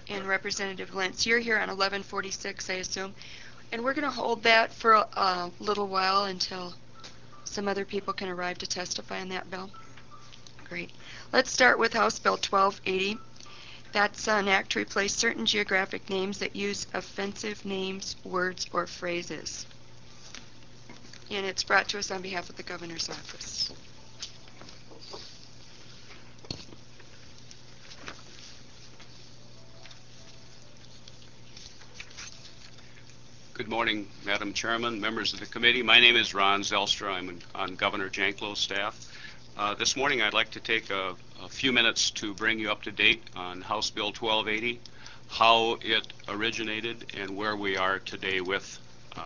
And Representative Lentz, you're here on 1146, I assume. And we're going to hold that for a little while until some other people can arrive to testify on that bill. Great. Let's start with House Bill 1280. That's an act to replace certain geographic names that use offensive names, words, or phrases. And it's brought to us on behalf of the Governor's Office. Good morning, Madam Chairman, members of the committee. My name is Ron Zelstra. I'm on Governor Janklow's staff. This morning I'd like to take a few minutes to bring you up to date on House Bill 1280, how it originated, and where we are today with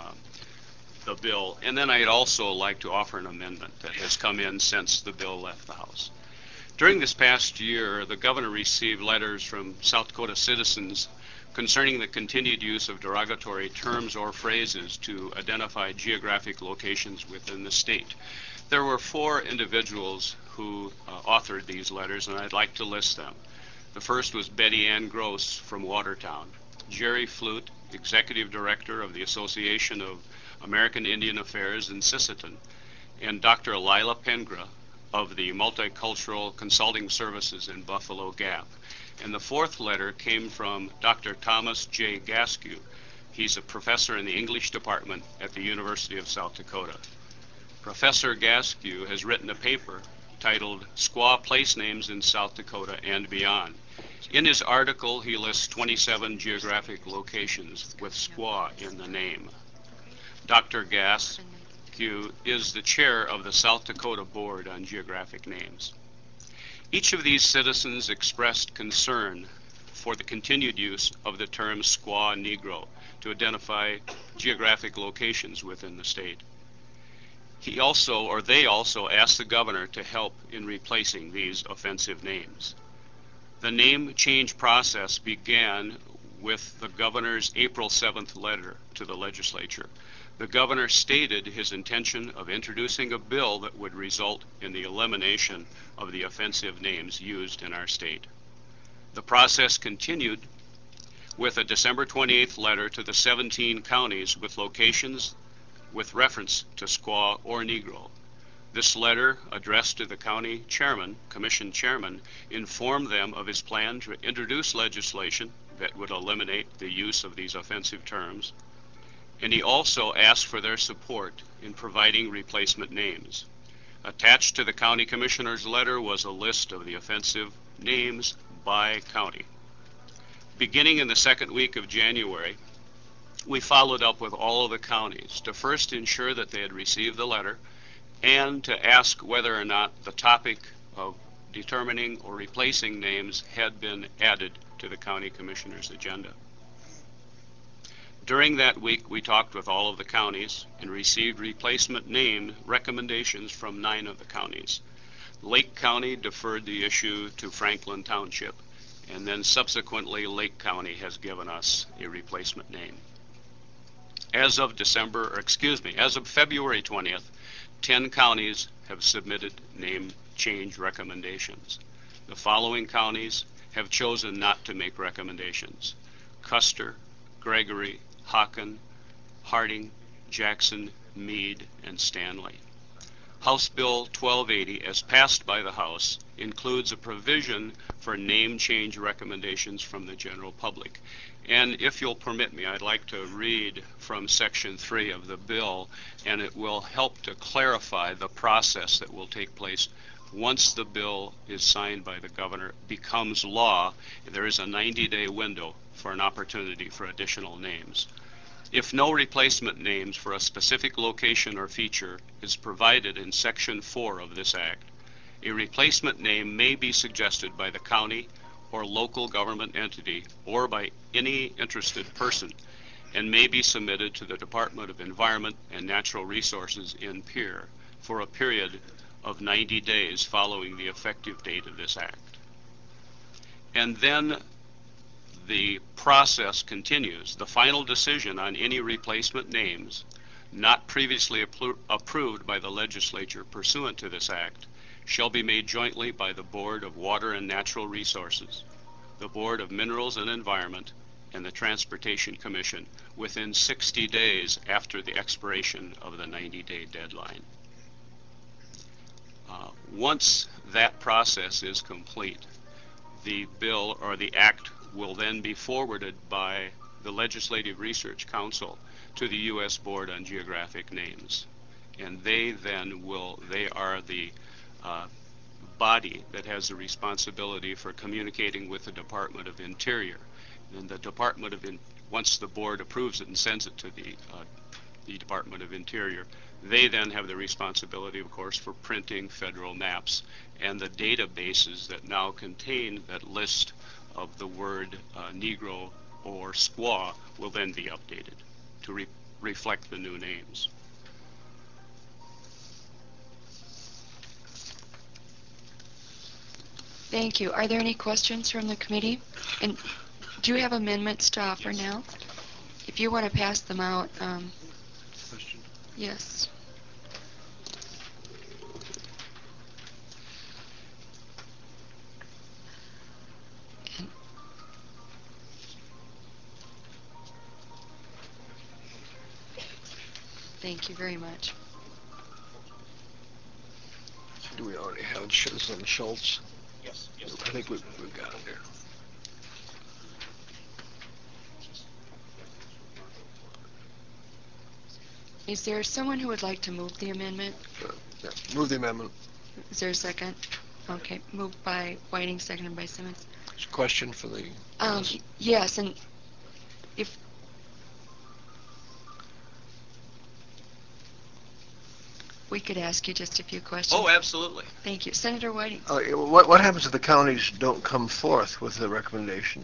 the bill. And then I'd also like to offer an amendment that has come in since the bill left the House. During this past year, the governor received letters from South Dakota citizens concerning the continued use of derogatory terms or phrases to identify geographic locations within the state. There were 4 individuals who authored these letters, and I'd like to list them. The first was Betty Ann Gross from Watertown, Jerry Flute, Executive Director of the Association of American Indian Affairs in Sisseton, and Dr. Lila Pengra of the Multicultural Consulting Services in Buffalo Gap. And the 4th letter came from Dr. Thomas J. Gaskew. He's a professor in the English department at the University of South Dakota. Professor Gaskew has written a paper titled Squaw Place Names in South Dakota and Beyond. In his article, he lists 27 geographic locations with squaw in the name. Dr. Gaskew is the chair of the South Dakota Board on Geographic Names. Each of these citizens expressed concern for the continued use of the term squaw Negro to identify geographic locations within the state. They also asked the governor to help in replacing these offensive names. The name change process began with the governor's April 7th letter to the legislature. The governor stated his intention of introducing a bill that would result in the elimination of the offensive names used in our state. The process continued with a December 28th letter to the 17 counties with locations with reference to squaw or Negro. This letter, addressed to the county chairman, commission chairman, informed them of his plan to introduce legislation that would eliminate the use of these offensive terms, and he also asked for their support in providing replacement names. Attached to the county commissioner's letter was a list of the offensive names by county. Beginning in the 2nd week of January, we followed up with all of the counties to first ensure that they had received the letter and to ask whether or not the topic of determining or replacing names had been added to the county commissioner's agenda. During that week, we talked with all of the counties and received replacement name recommendations from 9 of the counties. Lake County deferred the issue to Franklin Township, and then subsequently Lake County has given us a replacement name. As of February 20th, 10 counties have submitted name change recommendations. The following counties have chosen not to make recommendations: Custer, Gregory, Hawken, Harding, Jackson, Meade, and Stanley. House Bill 1280, as passed by the House, includes a provision for name change recommendations from the general public. And if you'll permit me, I'd like to read from Section 3 of the bill, and it will help to clarify the process that will take place once the bill is signed by the governor, becomes law. There is a 90-day window for an opportunity for additional names. If no replacement names for a specific location or feature is provided in Section 4 of this Act, a replacement name may be suggested by the county or local government entity or by any interested person and may be submitted to the Department of Environment and Natural Resources in Pierre for a period of 90 days following the effective date of this Act. And then the process continues. The final decision on any replacement names not previously approved by the legislature pursuant to this Act shall be made jointly by the Board of Water and Natural Resources, the Board of Minerals and Environment, and the Transportation Commission within 60 days after the expiration of the 90-day deadline. Once that process is complete, the bill or the act will then be forwarded by the Legislative Research Council to the U.S. Board on Geographic Names. And they are the body that has the responsibility for communicating with the Department of Interior. And the once the board approves it and sends it to the Department of Interior, they then have the responsibility, of course, for printing federal maps, and the databases that now contain that list of the word Negro or Squaw will then be updated to reflect the new names. Thank you. Are there any questions from the committee? And do you have amendments to offer now? If you want to pass them out. Question? Yes. Thank you very much. Do we already have Chisholm Schultz? Yes. I think we've got it there. Is there someone who would like to move the amendment? Yeah. Move the amendment. Is there a second? Okay, moved by Whiting, seconded by Simmons. There's a question for the... Yes, and if... we could ask you just a few questions. Oh, absolutely. Thank you. Senator Whiting. What happens if the counties don't come forth with the recommendation?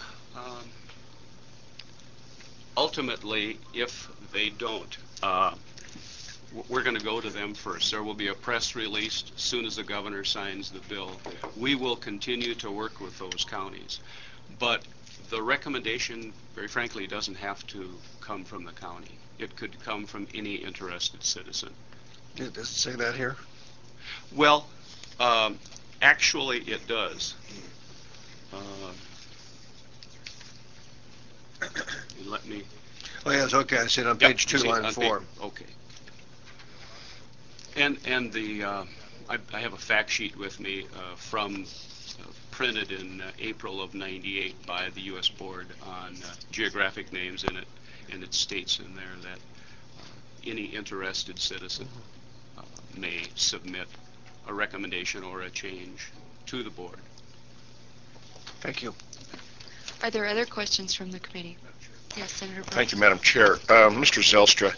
Ultimately, if they don't, we're going to go to them first. There will be a press release as soon as the governor signs the bill. We will continue to work with those counties. But the recommendation, very frankly, doesn't have to come from the county. It could come from any interested citizen. Does it say that here? Well, actually it does. Let me... Oh, yes, okay, I see it on page 2, line 4. Okay. And the I have a fact sheet with me from printed in April of '98 by the U.S. Board on Geographic Names, and it states in there that any interested citizen may submit a recommendation or a change to the board. Thank you. Are there other questions from the committee? Yes, Senator Brooks. Thank you, Madam Chair. Mr. Zelstra,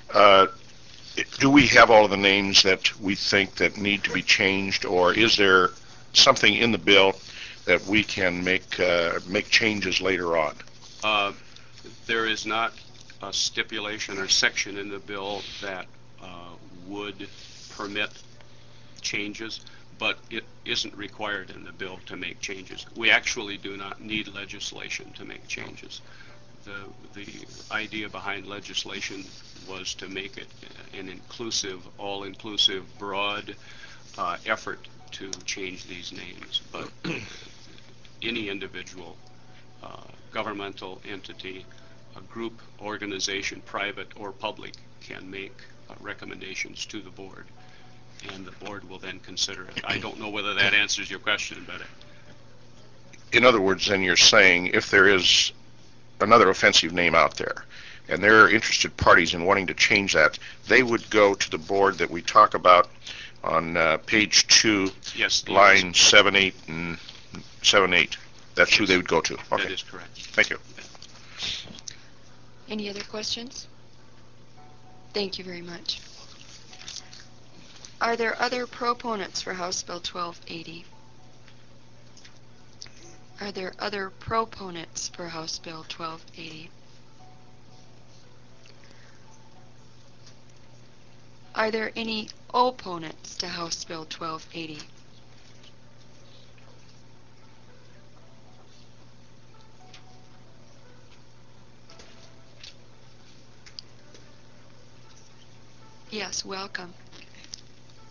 do we have all of the names that we think that need to be changed, or is there something in the bill that we can make changes later on? There is not a stipulation or section in the bill that would permit changes, but it isn't required in the bill to make changes. We actually do not need legislation to make changes. The idea behind legislation was to make it an inclusive, all-inclusive, broad effort to change these names. But any individual, governmental entity, a group, organization, private or public, can make recommendations to the board, and the board will then consider it. I don't know whether that answers your question, but... In other words, then you're saying if there is another offensive name out there, and there are interested parties in wanting to change that, they would go to the board that we talk about on page 2, yes, line 7, 8, and 7, 8. That's who they would go to. Okay. That is correct. Thank you. Any other questions? Thank you very much. Are there other proponents for House Bill 1280? Are there other proponents for House Bill 1280? Are there any opponents to House Bill 1280? Yes, welcome.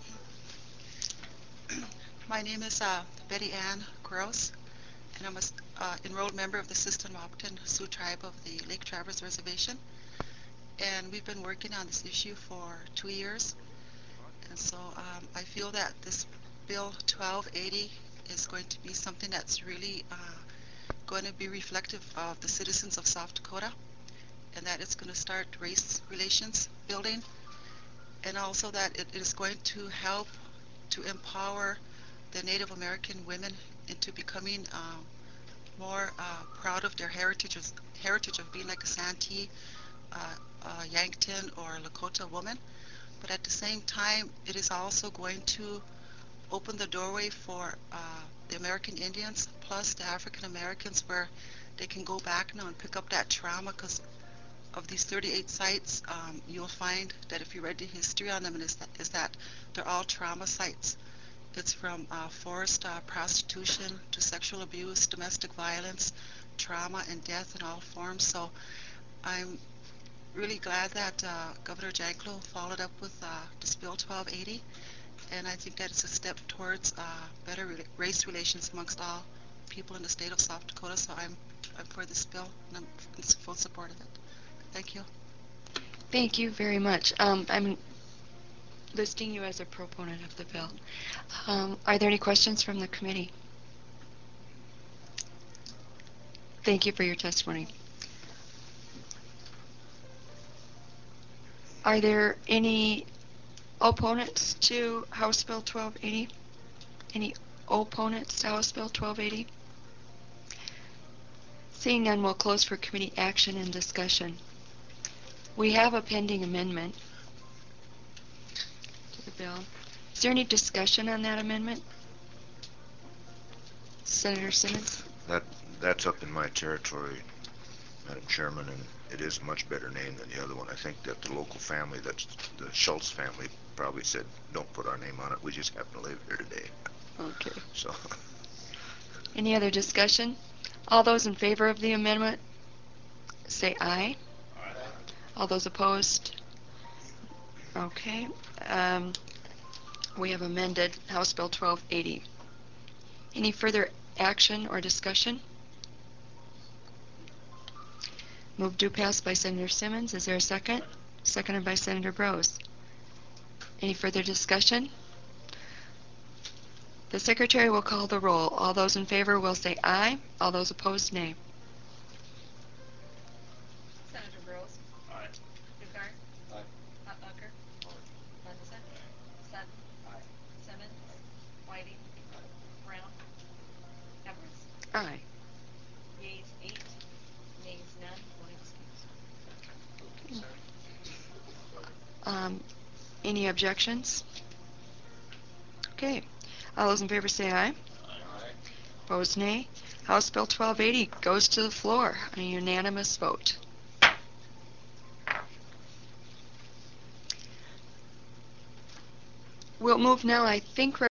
My name is Betty Ann Gross, and I'm enrolled member of the Siston-Wahpeton Sioux Tribe of the Lake Traverse Reservation, and we've been working on this issue for 2 years. And so I feel that this Bill 1280 is going to be something that's really going to be reflective of the citizens of South Dakota, and that it's going to start race relations building, and also that it is going to help to empower the Native American women into becoming more proud of their heritage of being like a Santee, Yankton, or Lakota woman. But at the same time, it is also going to open the doorway for the American Indians plus the African Americans, where they can go back now and pick up that trauma, because of these 38 sites, you'll find that if you read the history on them, is that they're all trauma sites. It's from forced prostitution to sexual abuse, domestic violence, trauma, and death in all forms. So I'm really glad that Governor Janklow followed up with this Bill 1280, and I think that it's a step towards better race relations amongst all people in the state of South Dakota. So I'm for this bill, and I'm in full support of it. Thank you. Thank you very much. I'm listing you as a proponent of the bill. Are there any questions from the committee? Thank you for your testimony. Are there any opponents to House Bill 1280? Any opponents to House Bill 1280? Seeing none, we'll close for committee action and discussion. We have a pending amendment to the bill. Is there any discussion on that amendment? Senator Simmons? That's up in my territory, Madam Chairman, and it is a much better name than the other one. I think that the local family, that's the Schultz family, probably said, don't put our name on it. We just happen to live here today. Okay. So. Any other discussion? All those in favor of the amendment, say aye. Aye. All those opposed? Okay. We have amended House Bill 1280. Any further action or discussion? Moved to pass by Senator Simmons. Is there a second? Seconded by Senator Brose. Any further discussion? The Secretary will call the roll. All those in favor will say aye. All those opposed, nay. Senator Brose. Aye. Dugard. Aye. Hutmacher. Munson. Sutton. Aye. Simmons. Whiting. Brown. Evans. Aye. Yeas 8. Nays none. One excuse. Any objections? Okay. All those in favor say aye. Aye. Opposed, nay. House Bill 1280 goes to the floor on a unanimous vote. We'll move now, I think,